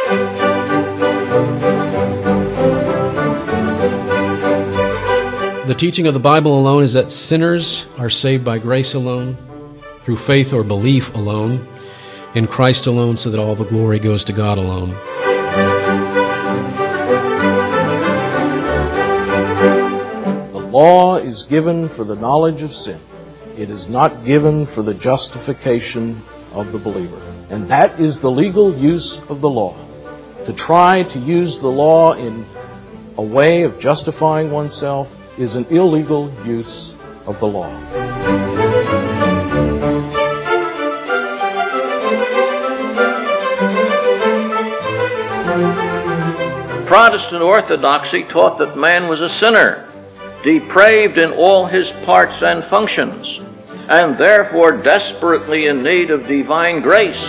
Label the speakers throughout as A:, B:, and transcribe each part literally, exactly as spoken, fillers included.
A: The teaching of the Bible alone is that sinners are saved by grace alone, through faith or belief alone, in Christ alone, so that all the glory goes to God alone.
B: The law is given for the knowledge of sin. It is not given for the justification of the believer. And that is the legal use of the law. To try to use the law in a way of justifying oneself is an illegal use of the law.
C: Protestant orthodoxy taught that man was a sinner, depraved in all his parts and functions, and therefore desperately in need of divine grace.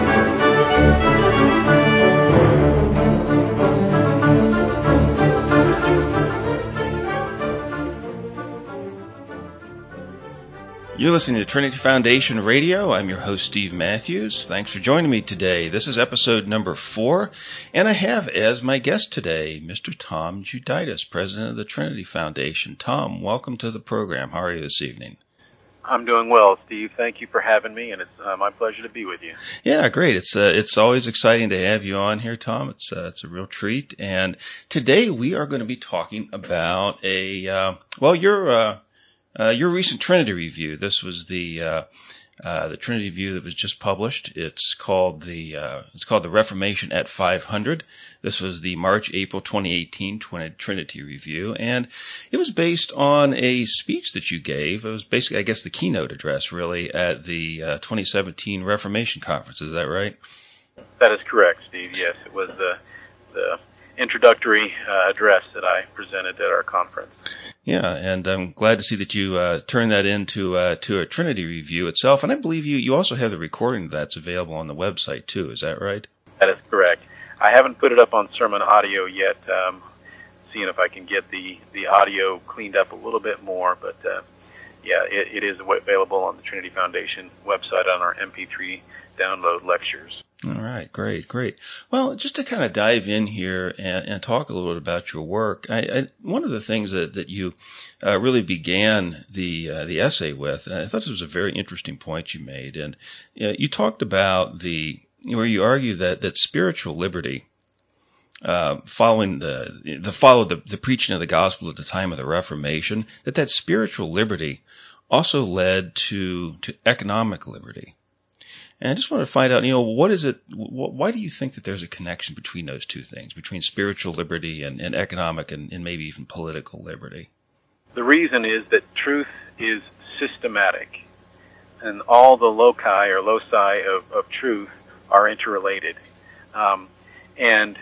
D: You're listening to Trinity Foundation Radio. I'm your host, Steve Matthews. Thanks for joining me today. This is episode number four, and I have as my guest today Mister Tom Juditas, president of the Trinity Foundation. Tom, welcome to the program. How are you this evening?
E: I'm doing well, Steve. Thank you for having me, and it's uh, my pleasure to be with you.
D: Yeah, great. It's uh, it's always exciting to have you on here, Tom. It's uh, it's a real treat. And today we are going to be talking about a uh, well, your uh, uh, your recent Trinity review. This was the uh, uh, the Trinity review that was just published. It's called the uh, it's called the Reformation at five hundred. This was the March April twenty eighteen Trinity review, and it was based on a speech that you gave. It was basically, I guess, the keynote address, really, at the uh, twenty seventeen Reformation Conference. Is that right?
E: That is correct, Steve. Yes, it was the the introductory uh, address that I presented at our conference.
D: Yeah, and I'm glad to see that you uh, turned that into uh, to a Trinity review itself. And I believe you, you also have the recording that's available on the website, too. Is that right?
E: That is correct. I haven't put it up on Sermon Audio yet, um, seeing if I can get the, the audio cleaned up a little bit more. But, uh, yeah, it, it is available on the Trinity Foundation website on our M P three download lectures.
D: All right, great, great. Well, just to kind of dive in here and, and talk a little bit about your work, I, I, one of the things that, that you uh, really began the uh, the essay with, and I thought this was a very interesting point you made, and you know, you talked about the where you argue that that spiritual liberty, uh, following the the follow the, the preaching of the gospel at the time of the Reformation, that that spiritual liberty also led to to economic liberty. And I just want to find out, you know, what is it, wh- why do you think that there's a connection between those two things, between spiritual liberty and, and economic and, and maybe even political liberty?
E: The reason is that truth is systematic, and all the loci or loci of, of truth are interrelated. Um, and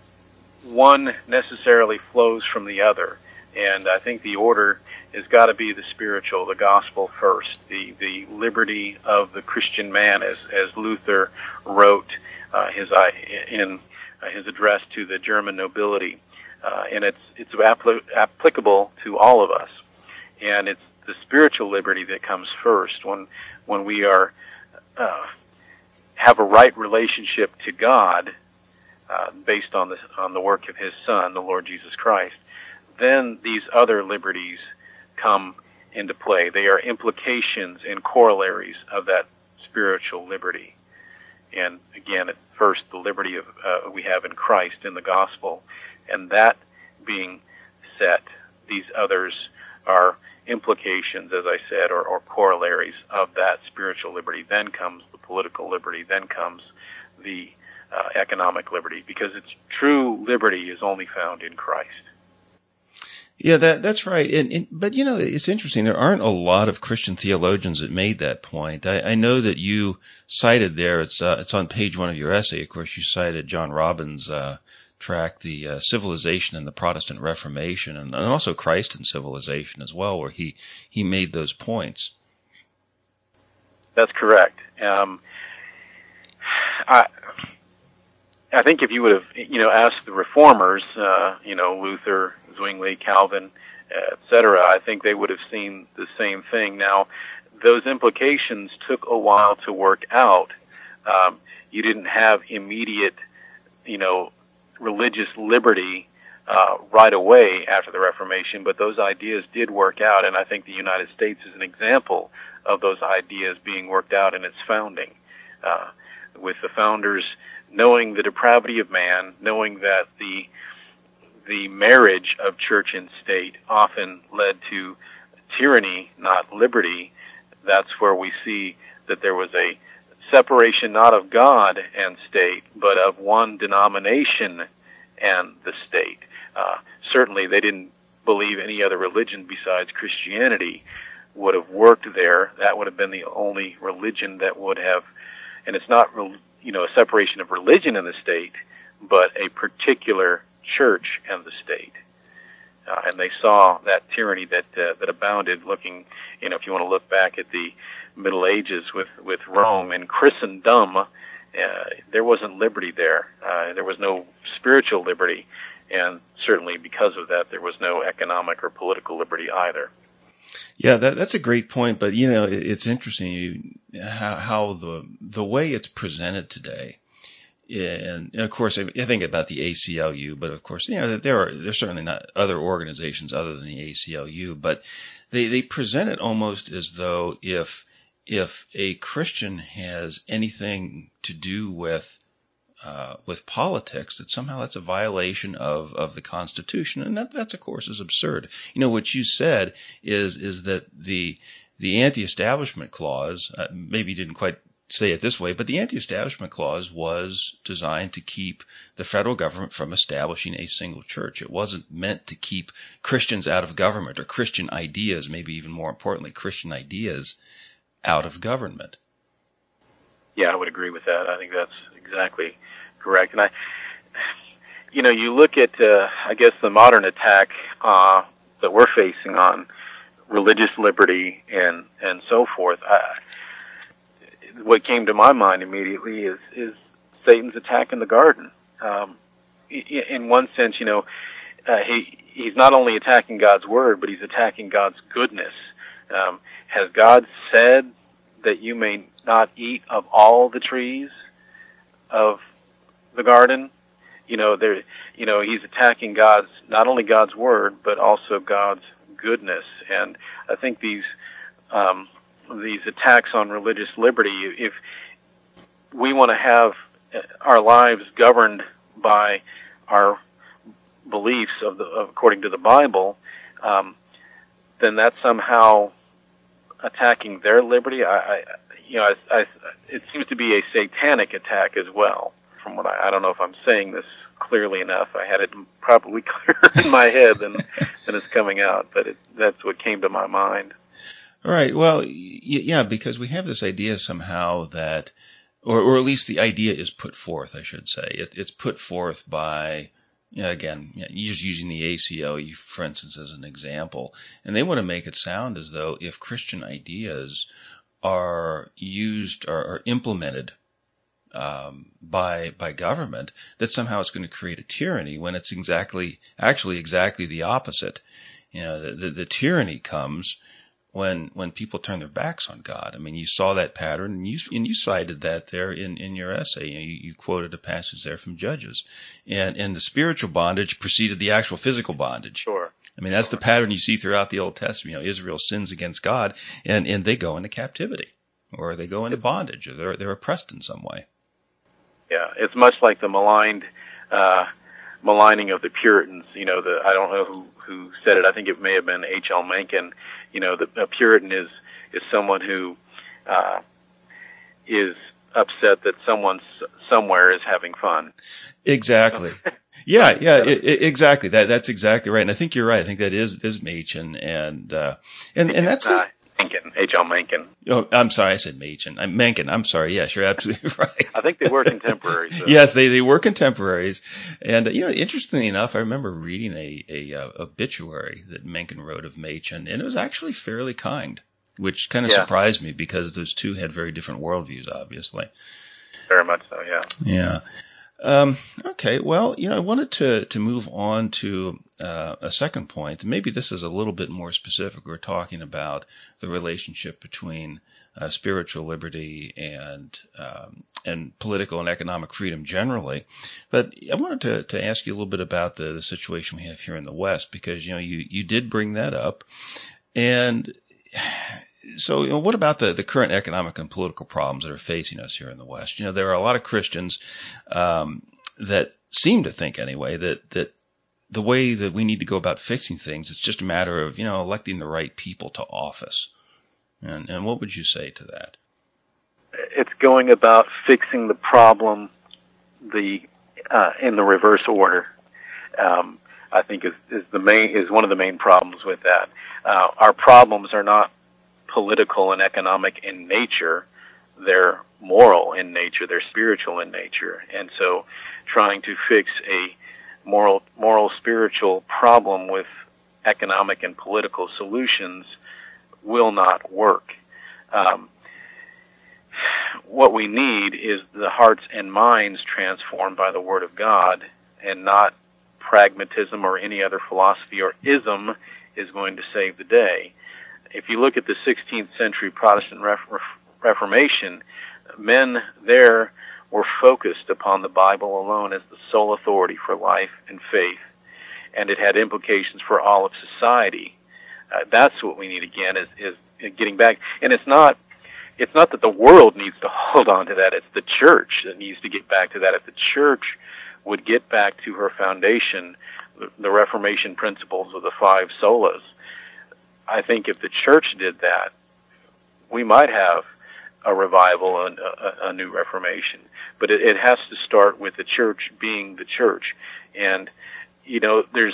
E: one necessarily flows from the other. And I think the order has got to be the spiritual, the gospel first, the, the liberty of the Christian man, as, as Luther wrote uh, his in uh, his address to the German nobility. Uh, and it's it's apl- applicable to all of us. And it's the spiritual liberty that comes first when when we are uh, have a right relationship to God uh, based on the on the work of His Son, the Lord Jesus Christ. Then these other liberties come into play. They are implications and corollaries of that spiritual liberty. And again, at first, the liberty of uh, we have in Christ in the gospel, and that being set, these others are implications, as I said, or, or corollaries of that spiritual liberty. Then comes the political liberty. Then comes the uh, economic liberty, because its true liberty is only found in Christ.
D: Yeah, that that's right. And, and but you know, it's interesting. There aren't a lot of Christian theologians that made that point. I, I know that you cited there. It's uh, it's on page one of your essay. Of course, you cited John Robbins' uh, track, "The uh, Civilization and the Protestant Reformation," and, and also Christ and Civilization as well, where he he made those points.
E: That's correct. Um, I. I think if you would have, you know, asked the reformers, uh, you know, Luther, Zwingli, Calvin, et cetera, I think they would have seen the same thing. Now, those implications took a while to work out. Um, you didn't have immediate you know, religious liberty uh, right away after the Reformation, but those ideas did work out, and I think the United States is an example of those ideas being worked out in its founding, uh, with the founders knowing the depravity of man, knowing that the the marriage of church and state often led to tyranny, not liberty. That's where we see that there was a separation not of God and state, but of one denomination and the state. Uh, certainly they didn't believe any other religion besides Christianity would have worked there. That would have been the only religion that would have, and it's not, you know, a separation of religion and the state, but a particular church and the state. Uh, and they saw that tyranny that uh, that abounded. Looking, you know, if you want to look back at the Middle Ages with with Rome and Christendom, uh, there wasn't liberty there. Uh, there was no spiritual liberty, and certainly because of that, there was no economic or political liberty either.
D: Yeah, that, that's a great point. But you know, it, it's interesting you, how, how the the way it's presented today. And, and of course, I think about the A C L U, but of course, you know, there are there's certainly not other organizations other than the A C L U, but they, they present it almost as though if if a Christian has anything to do with uh, with politics, that somehow that's a violation of, of the Constitution, and that that's of course is absurd. You know, what you said is is that the the anti-establishment clause uh, maybe didn't quite say it this way, but the anti-establishment clause was designed to keep the federal government from establishing a single church. It wasn't meant to keep Christians out of government, or Christian ideas, maybe even more importantly, Christian ideas out of government.
E: Yeah, I would agree with that. I think that's exactly correct. And I, you know, you look at, uh, I guess, the modern attack uh, that we're facing on religious liberty and, and so forth. I, What came to my mind immediately is, is Satan's attack in the garden. Um, in one sense, you know, uh, he he's not only attacking God's word, but he's attacking God's goodness. Um, has God said that you may not eat of all the trees of the garden? You know, there, you know, he's attacking God's, not only God's word, but also God's goodness. And I think these, um, these attacks on religious liberty, if we want to have our lives governed by our beliefs of the, of, according to the Bible, um, then that's somehow attacking their liberty. I, I you know, I, I, it seems to be a satanic attack as well. From what I, I don't know if I'm saying this clearly enough. I had it probably clearer in my head than than it's coming out, but it, that's what came to my mind.
D: All right. Well, yeah, because we have this idea somehow that, or, or at least the idea is put forth, I should say. It, it's put forth by, you know, again, you know, just using the A C L U, for instance, as an example. And they want to make it sound as though if Christian ideas are used or are implemented um, by by government, that somehow it's going to create a tyranny, when it's exactly, actually exactly the opposite. You know, the, the, the tyranny comes when when people turn their backs on God. I mean, you saw that pattern, and you and you cited that there in, in your essay. You, know, you, you quoted a passage there from Judges, and and the spiritual bondage preceded the actual physical bondage.
E: Sure.
D: I mean, that's the pattern you see throughout the Old Testament. You know, Israel sins against God, and, and they go into captivity, or they go into bondage, or they're they're oppressed in some way.
E: Yeah, it's much like the maligned uh, maligning of the Puritans. You know, the I don't know who who said it. I think it may have been H L Mencken. You know, the, a Puritan is is someone who uh, is upset that someone somewhere is having fun.
D: Exactly. Yeah, yeah, it, it, exactly. That that's exactly right. And I think you're right. I think that is is Machen, and uh, and and that's
E: uh,
D: the,
E: Mencken, H L Mencken.
D: Oh, I'm sorry, I said Machen. I'm Mencken. I'm sorry. Yes, you're absolutely right.
E: I think they were contemporaries. So.
D: Yes, they they were contemporaries. And uh, you know, interestingly enough, I remember reading a a uh, obituary that Mencken wrote of Machen, and it was actually fairly kind, which kind of
E: yeah.
D: surprised me, because those two had very different worldviews, obviously.
E: Very much so. Yeah.
D: Yeah. Um, okay, well, you know, I wanted to, to move on to uh, a second point. Maybe this is a little bit more specific. We're talking about the relationship between uh, spiritual liberty and um, and political and economic freedom generally. But I wanted to, to ask you a little bit about the, the situation we have here in the West, because, you know, you, you did bring that up. And so, you know, what about the, the current economic and political problems that are facing us here in the West? You know, there are a lot of Christians um, that seem to think anyway that, that the way that we need to go about fixing things, it's just a matter of, you know, electing the right people to office. And, and what would you say to that?
E: It's going about fixing the problem the uh, in the reverse order. Um, I think is, is the main is one of the main problems with that. Uh, our problems are not political and economic in nature; they're moral in nature. They're spiritual in nature, and so trying to fix a moral, moral, spiritual problem with economic and political solutions will not work. Um, what we need is the hearts and minds transformed by the Word of God, and not pragmatism or any other philosophy or ism is going to save the day. If you look at the sixteenth century Protestant Reformation, men there were focused upon the Bible alone as the sole authority for life and faith, and it had implications for all of society. Uh, that's what we need again, is, is getting back. And it's not it's not that the world needs to hold on to that. It's the church that needs to get back to that. If the church would get back to her foundation, the, the Reformation principles of the five solas, I think if the church did that, we might have a revival and a, a new Reformation. But it, it has to start with the church being the church. And, you know, there's,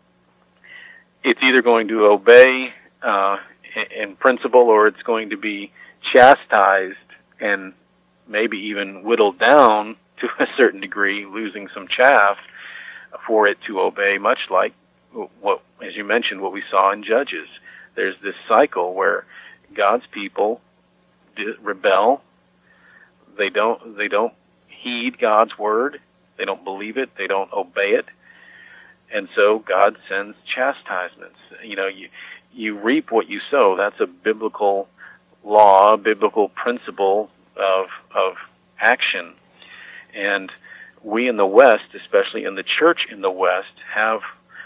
E: it's either going to obey uh, in principle, or it's going to be chastised and maybe even whittled down to a certain degree, losing some chaff for it to obey, much like what, as you mentioned, what we saw in Judges. There's this cycle where God's people rebel. They don't, they don't heed God's word. They don't believe it. They don't obey it. And so God sends chastisements. You know, you, you reap what you sow. That's a biblical law, a biblical principle of, of action. And we in the West, especially in the church in the West, have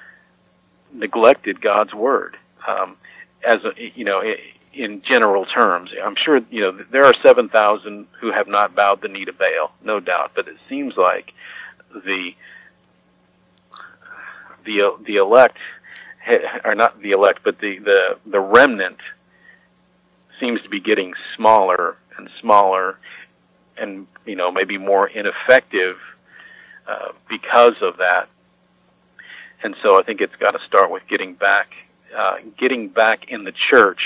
E: neglected God's word. Um, as a, you know, in general terms, I'm sure, you know, there are seven thousand who have not bowed the knee to Baal, no doubt. But it seems like the the the elect, or not the elect, but the the the remnant seems to be getting smaller and smaller, and, you know, maybe more ineffective uh, because of that. And so I think it's got to start with getting back, uh, getting back in the church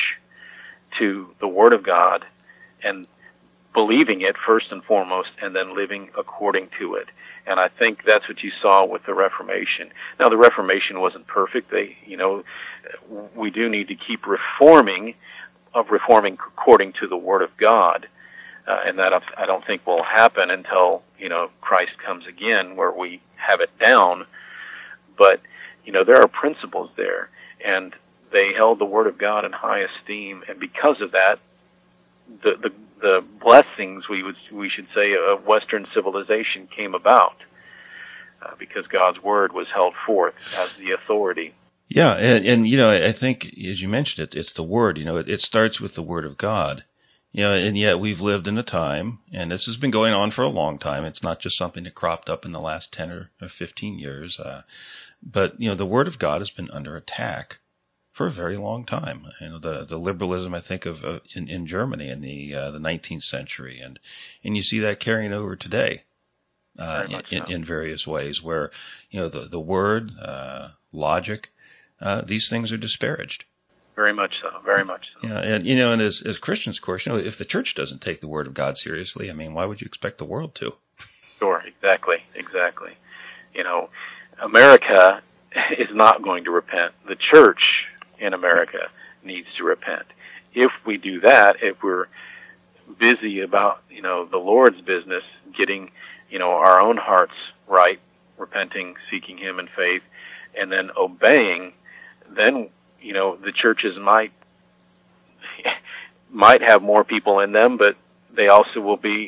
E: to the Word of God and believing it first and foremost, and then living according to it. And I think that's what you saw with the Reformation. Now, the Reformation wasn't perfect. They, you know, we do need to keep reforming, of reforming according to the Word of God. Uh, and that I don't think will happen until, you know, Christ comes again, where we have it down. But, you know, there are principles there, and they held the Word of God in high esteem, and because of that, the the, the blessings, we would we should say, of Western civilization came about, uh, because God's Word was held forth as the authority.
D: Yeah, and, and you know, I think, as you mentioned, it, it's the Word. You know, it, it starts with the Word of God. You know, and yet we've lived in a time, and this has been going on for a long time. It's not just something that cropped up in the last ten or fifteen years. Uh, but, you know, the Word of God has been under attack for a very long time. You know, the, the liberalism, I think, of uh, in, in Germany in the uh, the nineteenth century, and and you see that carrying over today uh, in,
E: so.
D: in various ways, where, you know, the the Word, uh, logic, uh, these things are disparaged.
E: Very much so. Very much so.
D: Yeah, and you know, and as as Christians, of course, you know, if the church doesn't take the Word of God seriously, I mean, why would you expect the world to?
E: Sure, exactly, exactly. You know, America is not going to repent. The church in America needs to repent. If we do that, if we're busy about, you know, the Lord's business, getting, you know, our own hearts right, repenting, seeking Him in faith, and then obeying, then, you know, the churches might might have more people in them, but they also will be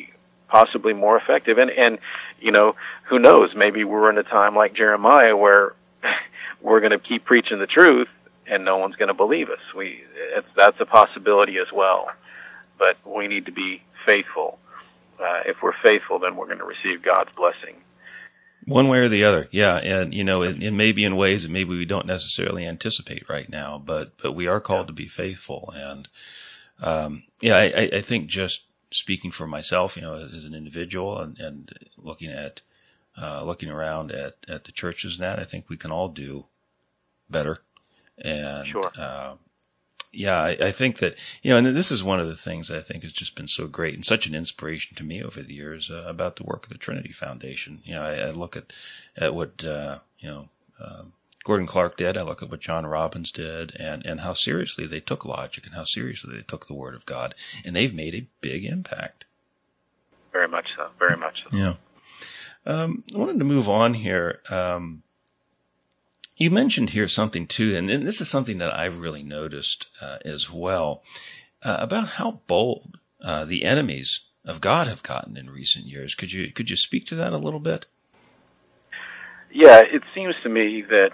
E: possibly more effective. And, and, you know, who knows, maybe we're in a time like Jeremiah where we're going to keep preaching the truth and no one's going to believe us. We, it's, that's a possibility as well. But we need to be faithful. Uh, if we're faithful, then we're going to receive God's blessing.
D: One way or the other, yeah. And, you know, it, it may be in ways that maybe we don't necessarily anticipate right now, but, but we are called yeah. to be faithful. And, um, yeah, I, I think just speaking for myself, you know, as an individual and, and looking at, uh, looking around at, at the churches and that, I think we can all do better. And,
E: sure.
D: uh, yeah, I, I think that, you know, and this is one of the things that I think has just been so great and such an inspiration to me over the years uh, about the work of the Trinity Foundation. You know, I, I look at, at what, uh, you know, um, Gordon Clark did. I look at what John Robbins did and, and how seriously they took logic and how seriously they took the Word of God. And they've made a big impact.
E: Very much so. Very much so.
D: Yeah. Um, I wanted to move on here. Um, You mentioned here something too, and this is something that I've really noticed uh, as well, uh, about how bold uh, the enemies of God have gotten in recent years. Could you could you speak to that a little bit?
E: Yeah, it seems to me that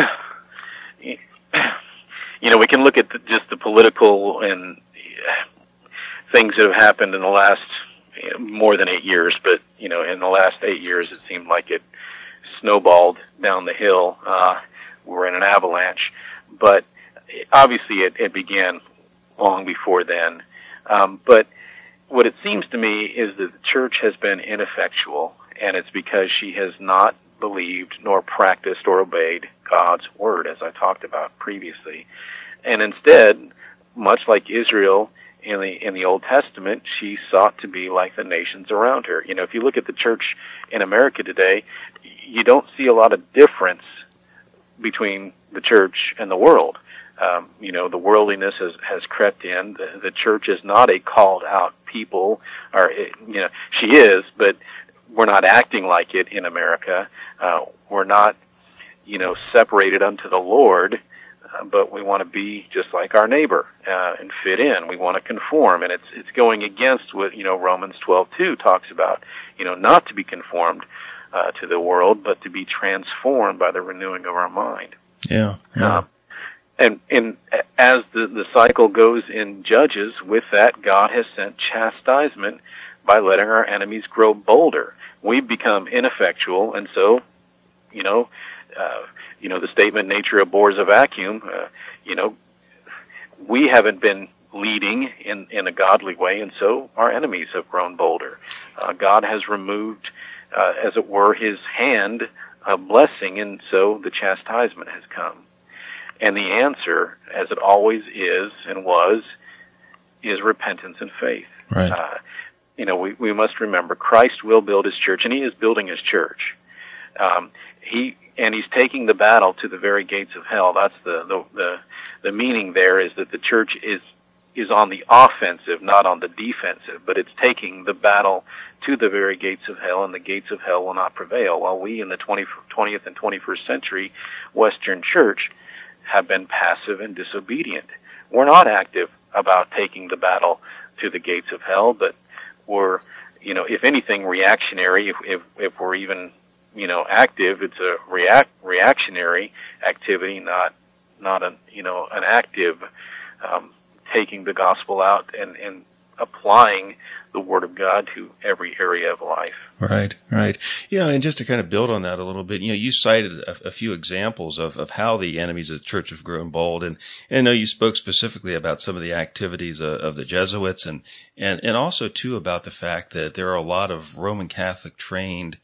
E: you know we can look at the, just the political and things that have happened in the last you know, more than eight years, but you know in the last eight years it seemed like it snowballed down the hill. Uh, we're in an avalanche, but obviously it, it began long before then. Um, but what it seems to me is that the church has been ineffectual, and it's because she has not believed nor practiced or obeyed God's word, as I talked about previously. And instead, much like Israel in the in the Old Testament, she sought to be like the nations around her. You know, if you look at the church in America today, you don't see a lot of difference between the church and the world. Um, you know, the worldliness has, has crept in. The, the church is not a called out people, or, you know, she is, but we're not acting like it in America. Uh, we're not, you know, separated unto the Lord, uh, but we want to be just like our neighbor, uh, and fit in. We want to conform, and it's, it's going against what, you know, Romans twelve two talks about, you know, not to be conformed Uh, to the world, but to be transformed by the renewing of our mind.
D: Yeah. yeah.
E: Um, and and as the, the cycle goes in Judges, with that, God has sent chastisement by letting our enemies grow bolder. We've become ineffectual, and so, you know, uh, you know, the statement "nature abhors a vacuum." Uh, you know, we haven't been leading in in a godly way, and so our enemies have grown bolder. Uh, God has removed, Uh, as it were, his hand of blessing, and so the chastisement has come. And the answer, as it always is and was, is repentance and faith.
D: Right.
E: Uh, you know, we, we must remember Christ will build his church, and he is building his church. Um, he and he's taking the battle to the very gates of hell. That's the the the, the meaning there is that the church is is on the offensive, not on the defensive, but it's taking the battle to the very gates of hell, and the gates of hell will not prevail. While we in the twentieth and twenty-first century Western church have been passive and disobedient. We're not active about taking the battle to the gates of hell, but we're, you know, if anything, reactionary. If if, if we're even, you know, active, it's a react reactionary activity, not not an you know an active um, taking the gospel out and and applying the Word of God to every area of life.
D: Right, right. Yeah, and just to kind of build on that a little bit, you know, you cited a, a few examples of, of how the enemies of the church have grown bold, and, and I know you spoke specifically about some of the activities of, of the Jesuits, and, and, and also, too, about the fact that there are a lot of Roman Catholic trained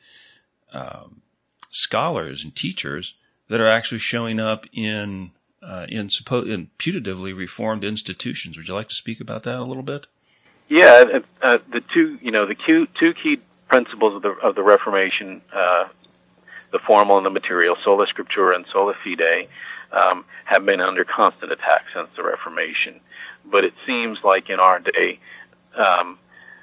D: um, scholars and teachers that are actually showing up in, uh, in, suppo- in putatively reformed institutions. Would you like to speak about that a little bit?
E: Yeah, uh, the two, you know, the two, two key principles of the of the Reformation, uh, the formal and the material, sola scriptura and sola fide, um, have been under constant attack since the Reformation. But it seems like in our day, um,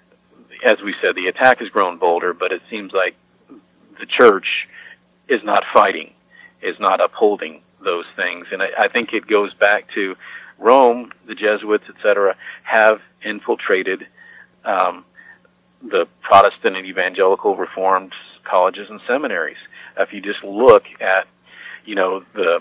E: as we said, the attack has grown bolder. But it seems like the church is not fighting, is not upholding those things, and I, I think it goes back to Rome. The Jesuits, et cetera, have infiltrated um, the Protestant and Evangelical Reformed colleges and seminaries. If you just look at, you know, the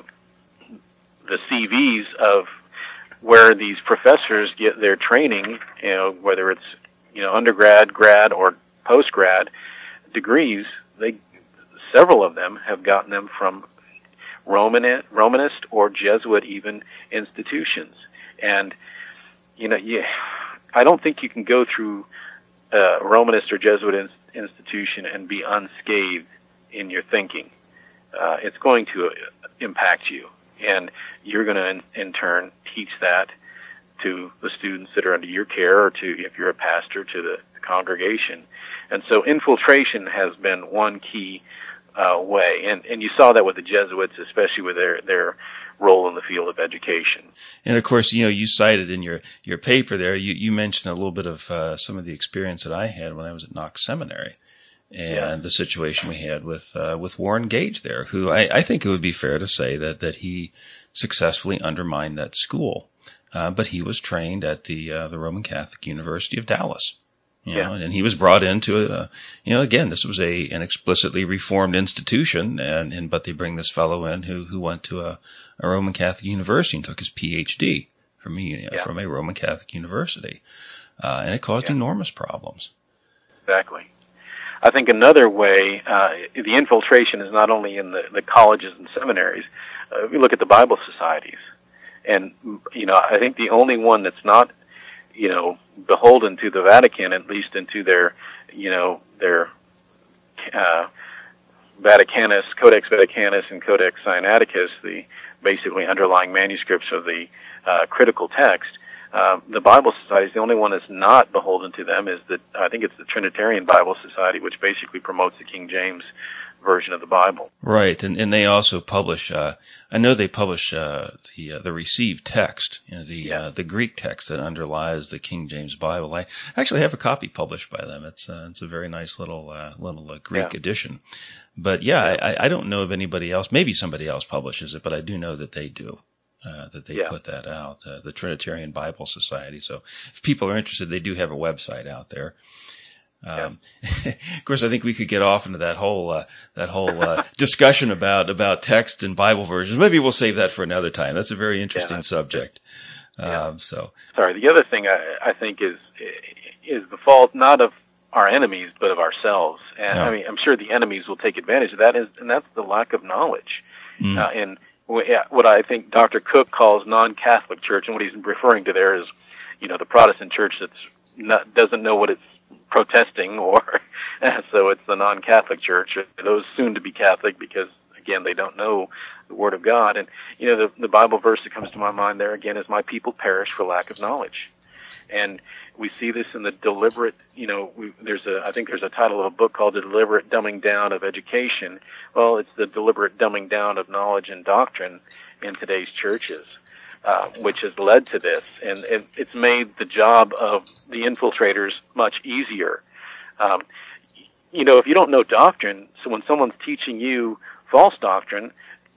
E: the C Vs of where these professors get their training, you know, whether it's, you know, undergrad, grad, or postgrad degrees, they several of them have gotten them from Roman Romanist or Jesuit even institutions. And you know, you, I don't think you can go through a Romanist or Jesuit in, institution and be unscathed in your thinking. Uh, it's going to impact you, and you're going to, in, in turn, teach that to the students that are under your care, or to, if you're a pastor, to the congregation. And so infiltration has been one key uh, way, and, and you saw that with the Jesuits, especially with their, their role in the field of education.
D: And of course, you know, you cited in your, your paper there, you, you mentioned a little bit of uh, some of the experience that I had when I was at Knox Seminary, and yeah. the situation we had with uh, with Warren Gage there, who I, I think it would be fair to say that, that he successfully undermined that school. Uh, but he was trained at the uh, the Roman Catholic University of Dallas. You know,
E: yeah.
D: and he was brought into a, you know, again, this was a, an explicitly reformed institution, and, and, but they bring this fellow in who, who went to a, a Roman Catholic university and took his P H D from, you know,
E: yeah.
D: from a Roman Catholic university. Uh, and it caused
E: yeah.
D: enormous problems.
E: Exactly. I think another way, uh, the infiltration is not only in the, the colleges and seminaries. Uh, we look at the Bible societies. And, you know, I think the only one that's not, you know, beholden to the Vatican, at least into their, you know, their uh, Vaticanus, Codex Vaticanus and Codex Sinaiticus, the basically underlying manuscripts of the uh, critical text. Uh, the Bible Society is the only one that's not beholden to them. Is that I think it's the Trinitarian Bible Society, which basically promotes the King James version of the Bible.
D: Right, and and they also publish. Uh, I know they publish uh, the uh, the received text, you know, the
E: yeah.
D: uh, the Greek text that underlies the King James Bible. I actually have a copy published by them. It's uh, it's a very nice little uh, little uh, Greek
E: yeah.
D: edition. But yeah, yeah. I I don't know of anybody else. Maybe somebody else publishes it, but I do know that they do. Uh, that they
E: yeah.
D: put that out, uh, the Trinitarian Bible Society. So if people are interested, they do have a website out there. Um, yeah. Of course, I think we could get off into that whole uh, that whole uh, discussion about about text and Bible versions. Maybe we'll save that for another time. That's a very interesting
E: yeah,
D: subject.
E: Yeah.
D: Um, so,
E: sorry. The other thing I, I think is is the fault not of our enemies but of ourselves. And
D: yeah.
E: I mean, I'm sure the enemies will take advantage of that, is, and that's the lack of knowledge.
D: Mm.
E: Uh, and what I think Doctor Cook calls non-Catholic church, and what he's referring to there is, you know, the Protestant church that's not, doesn't know what it's protesting, or so it's the non-Catholic church. Those soon to be Catholic, because again they don't know the Word of God. And you know, the, the Bible verse that comes to my mind there again is, "My people perish for lack of knowledge." And we see this in the deliberate, you know, we, there's a, I think there's a title of a book called "The Deliberate Dumbing Down of Education." Well, it's the deliberate dumbing down of knowledge and doctrine in today's churches, uh, which has led to this. And it, it's made the job of the infiltrators much easier. Um, you know, if you don't know doctrine, so when someone's teaching you false doctrine,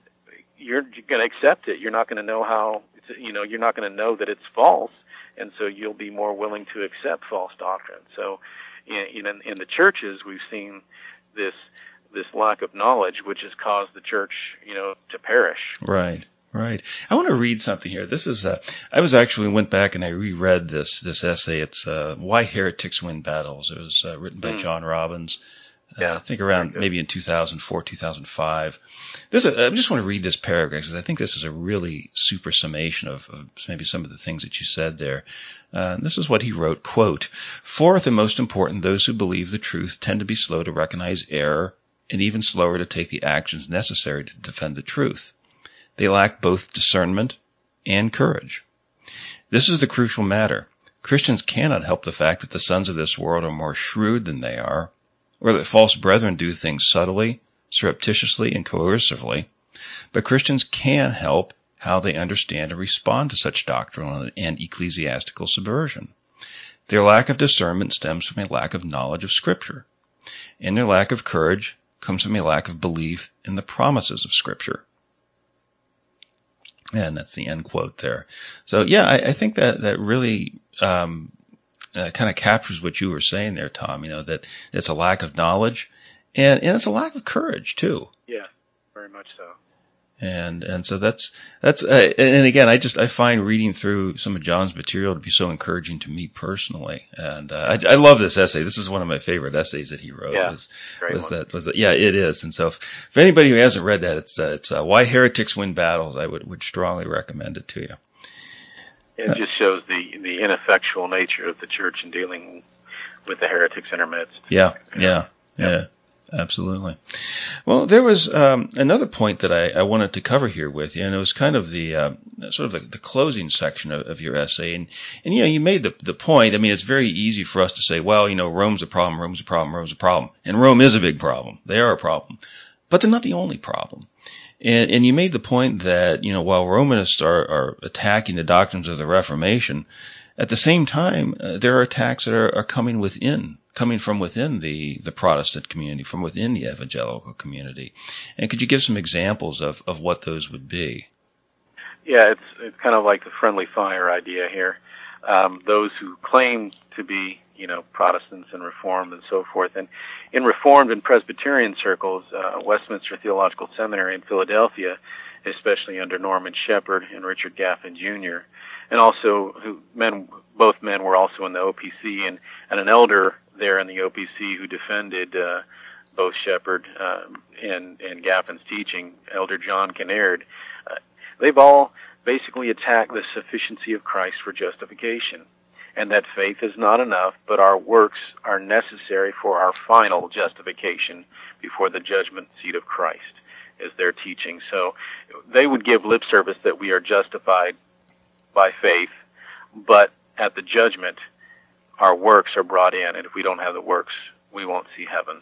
E: you're going to accept it. You're not going to know how, you know, you're not going to know that it's false. And so you'll be more willing to accept false doctrine. So, in, in, in the churches, we've seen this this lack of knowledge, which has caused the church, you know, to perish.
D: Right, right. I want to read something here. This is, uh, I was actually went back and I reread this this essay. It's uh, "Why Heretics Win Battles." It was uh, written by mm. John Robbins.
E: Yeah,
D: uh, I think around maybe in two thousand four, two thousand five. This is, I just want to read this paragraph because I think this is a really super summation of, of maybe some of the things that you said there. Uh, this is what he wrote, quote, "Fourth and most important, those who believe the truth tend to be slow to recognize error and even slower to take the actions necessary to defend the truth. They lack both discernment and courage. This is the crucial matter. Christians cannot help the fact that the sons of this world are more shrewd than they are, or that false brethren do things subtly, surreptitiously, and coercively, but Christians can help how they understand and respond to such doctrinal and ecclesiastical subversion. Their lack of discernment stems from a lack of knowledge of Scripture, and their lack of courage comes from a lack of belief in the promises of Scripture." And that's the end quote there. So yeah, I, I think that that really um, uh, kind of captures what you were saying there, Tom. You know, that it's a lack of knowledge, and and it's a lack of courage too.
E: Yeah, very much so.
D: And and so that's that's uh, and again, I just I find reading through some of John's material to be so encouraging to me personally. And uh, I, I love this essay. This is one of my favorite essays that he wrote.
E: Yeah,
D: was
E: great
D: was
E: one.
D: that was that yeah, it is. And so if, if anybody who hasn't read that, it's uh, it's uh, Why Heretics Win Battles. I would would strongly recommend it to you.
E: It just shows the the ineffectual nature of the church in dealing with the heretics in our midst.
D: Yeah, yeah, yeah. yeah. Absolutely. Well, there was um, another point that I, I wanted to cover here with you, and it was kind of the uh, sort of the, the closing section of, of your essay. And, and, you know, you made the, the point, I mean, it's very easy for us to say, well, you know, Rome's a problem, Rome's a problem, Rome's a problem. And Rome is a big problem. They are a problem. But they're not the only problem. And, and you made the point that, you know, while Romanists are, are attacking the doctrines of the Reformation, at the same time, uh, there are attacks that are, are coming within coming from within the, the Protestant community, from within the evangelical community. And could you give some examples of, of what those would be?
E: Yeah, it's it's kind of like the friendly fire idea here. Um, those who claim to be, you know, Protestants and Reformed and so forth. And in Reformed and Presbyterian circles, uh, Westminster Theological Seminary in Philadelphia, especially under Norman Shepherd and Richard Gaffin Junior, and also who men, both men were also in the O P C, and, and an elder there in the O P C who defended uh, both Shepherd uh, and, and Gaffin's teaching, Elder John Kinnaird. Uh, they've all basically attacked the sufficiency of Christ for justification, and that faith is not enough, but our works are necessary for our final justification before the judgment seat of Christ, is their teaching. So they would give lip service that we are justified by faith, but at the judgment, our works are brought in, and if we don't have the works, we won't see heaven.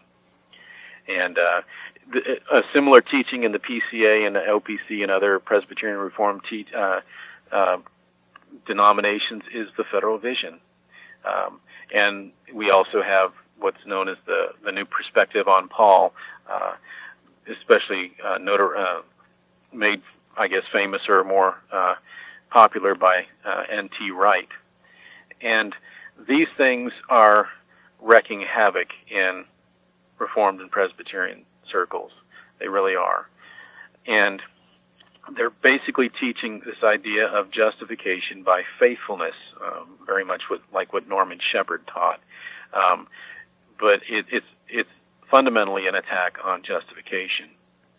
E: And uh, the, a similar teaching in the P C A and the O P C and other Presbyterian Reformed te- uh, uh, denominations is the federal vision. Um, and we also have what's known as the, the new perspective on Paul, uh, especially uh, notor- uh, made, I guess, famous or more uh, popular by uh, N T Wright. And these things are wreaking havoc in Reformed and Presbyterian circles. They really are. And they're basically teaching this idea of justification by faithfulness, um, very much what, like what Norman Shepherd taught. Um, but it, it's, it's fundamentally an attack on justification.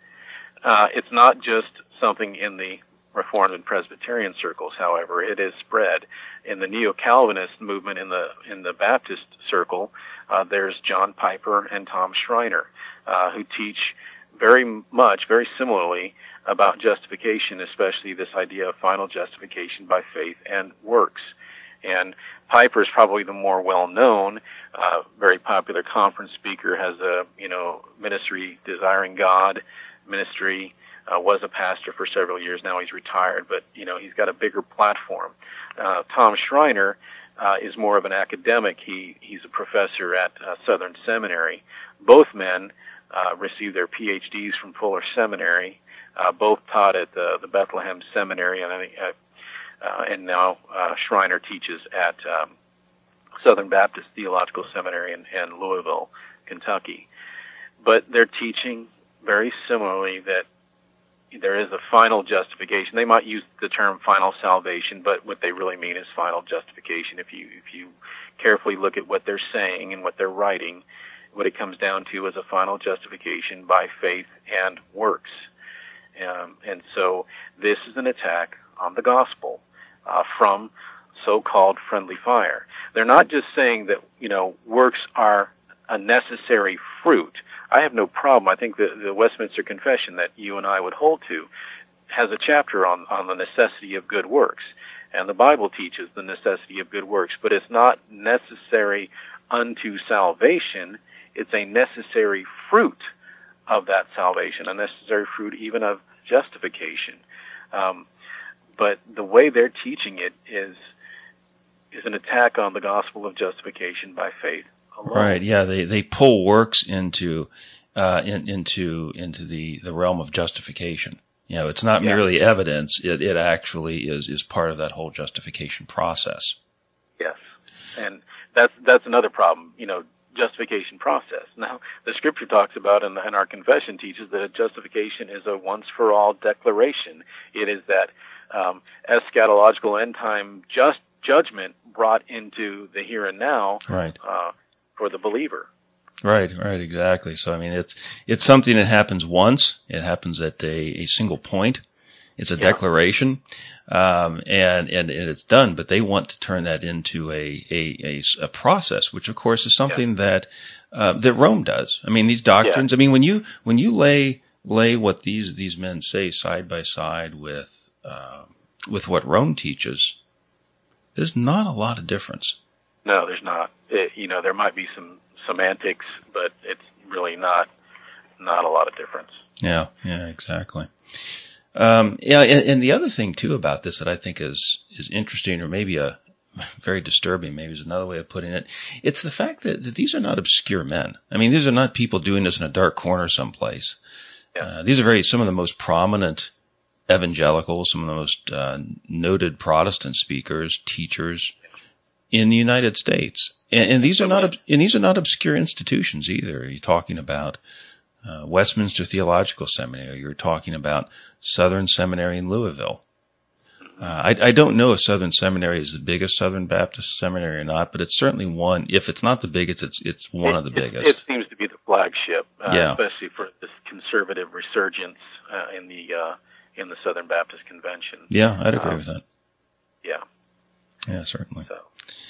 E: Uh, it's not just something in the Reformed and Presbyterian circles, however. It is spread in the Neo-Calvinist movement in the in the Baptist circle. Uh, there's John Piper and Tom Schreiner, uh, who teach very much, very similarly about justification, especially this idea of final justification by faith and works. And Piper is probably the more well-known, uh, very popular conference speaker, has a, you know, ministry, Desiring God ministry, uh, was a pastor for several years. Now he's retired, but, you know, he's got a bigger platform. Uh, Tom Schreiner uh, is more of an academic. He, he's a professor at uh, Southern Seminary. Both men uh, received their P H Ds from Fuller Seminary, uh, both taught at the, the Bethlehem Seminary, and I think uh, Uh, and now uh, Schreiner teaches at um, Southern Baptist Theological Seminary in, in Louisville, Kentucky. But they're teaching very similarly that there is a final justification. They might use the term final salvation, but what they really mean is final justification. If you if you carefully look at what they're saying and what they're writing, what it comes down to is a final justification by faith and works. Um, and so this is an attack on the gospel uh, from so-called friendly fire. They're not just saying that, you know, works are a necessary fruit. I have no problem. I think the, the Westminster Confession that you and I would hold to has a chapter on, on the necessity of good works. And the Bible teaches the necessity of good works, but it's not necessary unto salvation. It's a necessary fruit of that salvation, a necessary fruit even of justification. Um, but the way they're teaching it is is an attack on the gospel of justification by faith alone.
D: Right. Yeah. They they pull works into uh, in, into into the, the realm of justification. You know, it's not yeah. merely evidence; it it actually is is part of that whole justification process.
E: Yes, and that's that's another problem. You know, justification process. Now, the Scripture talks about, and, and our confession teaches that justification is a once-for-all declaration. It is that um, eschatological end-time just judgment brought into the here and now,
D: right,
E: uh, for the believer.
D: Right, right, exactly. So, I mean, it's it's something that happens once. It happens at a, a single point. It's a
E: yeah.
D: declaration, um, and, and and it's done. But they want to turn that into a a, a, a process, which of course is something yeah. that uh, that Rome does. I mean, these doctrines. Yeah. I mean, when you when you lay lay what these these men say side by side with uh, with what Rome teaches, there's not a lot of difference.
E: No, there's not. It, you know, there might be some semantics, but it's really not not a lot of difference.
D: Yeah, yeah, exactly. Um, yeah, and, and the other thing too about this that I think is is interesting, or maybe a very disturbing, maybe is another way of putting it. It's the fact that, that these are not obscure men. I mean, these are not people doing this in a dark corner someplace.
E: Yeah.
D: Uh, these are very some of the most prominent evangelicals, some of the most uh, noted Protestant speakers, teachers in the United States, and, and these are not and these are not obscure institutions either. You're talking about uh, Westminster Theological Seminary. You're talking about Southern Seminary in Louisville. Uh, I, I don't know if Southern Seminary is the biggest Southern Baptist seminary or not, but it's certainly one. If it's not the biggest, it's it's one
E: it,
D: of the biggest.
E: It, it seems to be the flagship, uh,
D: yeah.
E: especially for this conservative resurgence uh, in the uh, in the Southern Baptist Convention.
D: Yeah, I'd agree
E: um,
D: with that.
E: Yeah.
D: Yeah, certainly.
E: So.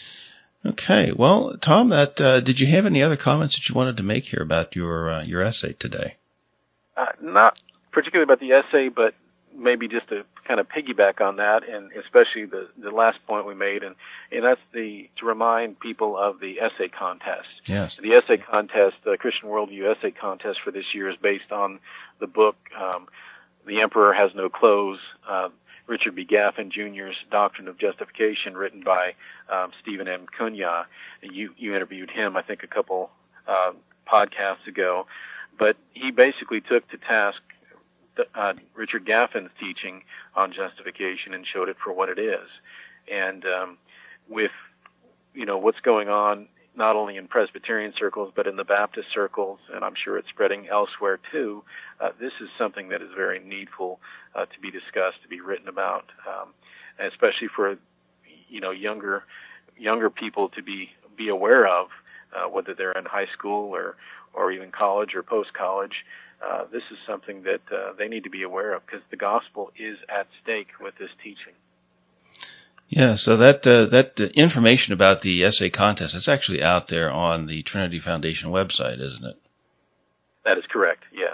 D: Okay. Well, Tom, that uh, did you have any other comments that you wanted to make here about your uh, your essay today?
E: Uh, not particularly about the essay, but maybe just to kind of piggyback on that, and especially the, the last point we made, and, and that's the to remind people of the essay contest.
D: Yes.
E: The essay contest, the Christian Worldview essay contest for this year is based on the book um, The Emperor Has No Clothes, uh, Richard B. Gaffin Junior's Doctrine of Justification, written by um, Stephen M. Cunha. You, you interviewed him, I think, a couple uh, podcasts ago. But he basically took to task uh, Richard Gaffin's teaching on justification and showed it for what it is. And um, with, you know, what's going on not only in Presbyterian circles, but in the Baptist circles, and I'm sure it's spreading elsewhere too, uh, this is something that is very needful uh, to be discussed, to be written about, um, especially for, you know, younger younger people to be be aware of, uh, whether they're in high school or, or even college or post-college. Uh, this is something that uh, they need to be aware of, because the gospel is at stake with this teaching.
D: Yeah, so that uh, that uh, information about the essay contest is actually out there on the Trinity Foundation website, isn't it?
E: That is correct, yes.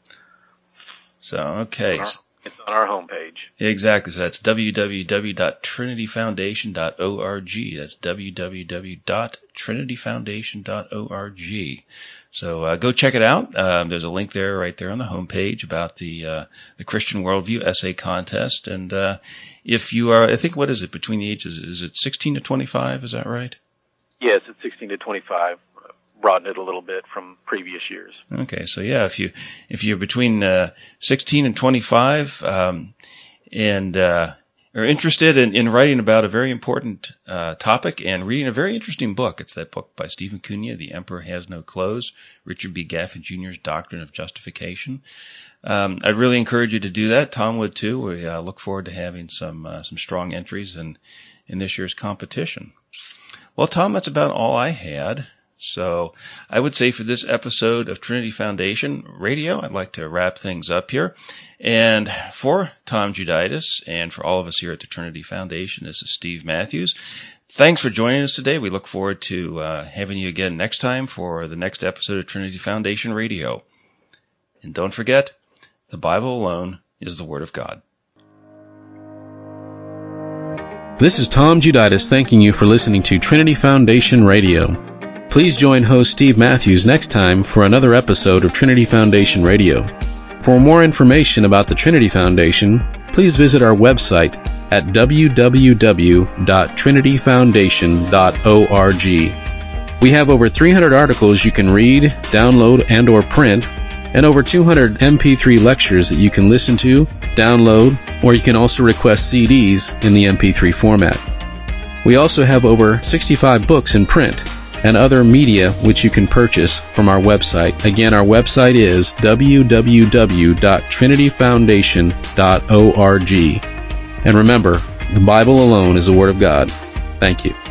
D: So, okay.
E: It's on our, it's on our homepage.
D: Exactly. So that's w w w dot trinity foundation dot org. That's w w w dot trinity foundation dot org. So uh, go check it out. Um, there's a link there, right there on the homepage, about the uh, the Christian Worldview essay contest. And uh, if you are, I think, what is it between the ages? Is it sixteen to twenty-five? Is that right?
E: Yes, it's sixteen to twenty-five. Broaden it a little bit from previous years.
D: Okay, so yeah, if you if you're between uh, sixteen and twenty-five, um, and uh, are interested in, in writing about a very important uh, topic and reading a very interesting book, it's that book by Stephen Cunha, The Emperor Has No Clothes, Richard B. Gaffin Junior's Doctrine of Justification. Um, I'd really encourage you to do that. Tom would too. We uh, look forward to having some uh, some strong entries in in this year's competition. Well, Tom, that's about all I had. So I would say for this episode of Trinity Foundation Radio, I'd like to wrap things up here. And for Tom Juditis and for all of us here at the Trinity Foundation, this is Steve Matthews. Thanks for joining us today. We look forward to uh, having you again next time for the next episode of Trinity Foundation Radio. And don't forget, the Bible alone is the Word of God.
A: This is Tom Juditis thanking you for listening to Trinity Foundation Radio. Please join host Steve Matthews next time for another episode of Trinity Foundation Radio. For more information about the Trinity Foundation, please visit our website at w w w dot trinity foundation dot org. We have over three hundred articles you can read, download, and or print, and over two hundred M P three lectures that you can listen to, download, or you can also request C Ds in the M P three format. We also have over sixty-five books in print and other media which you can purchase from our website. Again, our website is w w w dot trinity foundation dot org. And remember, the Bible alone is the Word of God. Thank you.